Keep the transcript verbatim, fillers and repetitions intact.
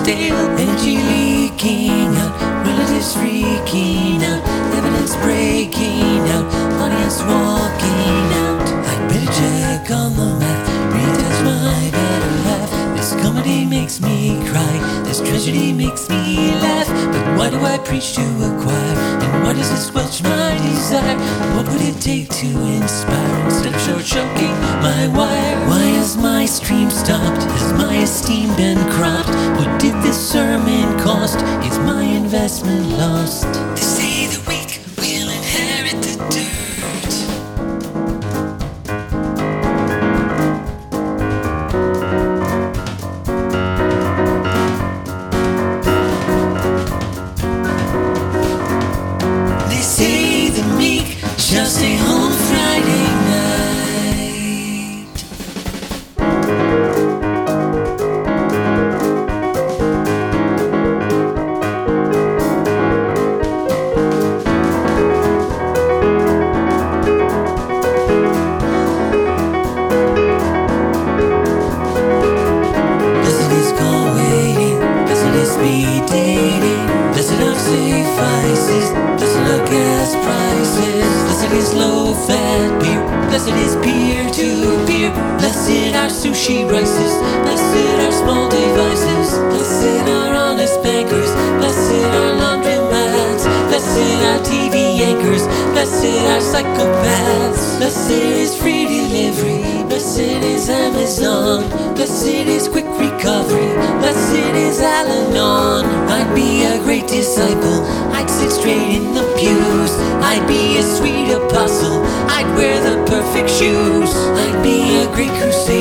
stale, energy leaking out, relatives freaking out, evidence breaking out, audience walking out. I'd better check on the math, reattach my better half. This comedy makes me cry, this tragedy makes me laugh. But why do I preach to a choir, and why does it squelch my desire? What would it take to inspire instead of short choking my wire? Why has my stream stopped? Has my esteem been cropped? What did this sermon cost? Is my investment lost? They say the weak will inherit the dirt. They say the meek shall stay home Friday night. Blessed is call waiting, blessed is speed dating, blessed are safe vices, blessed are gas prices, blessed is low-fat beer, blessed is peer-to-peer, blessed are sushi rices, blessed are small devices, blessed are honest bankers, blessed are laundromats, blessed are T V anchors, blessed are psychopaths, blessed is free delivery, blessed is Amazon, blessed is quick recovery, blessed is Al-Anon. I'd be a great disciple, I'd sit straight in the pews, I'd be a sweet apostle, I'd wear the perfect shoes, I'd be a great crusader,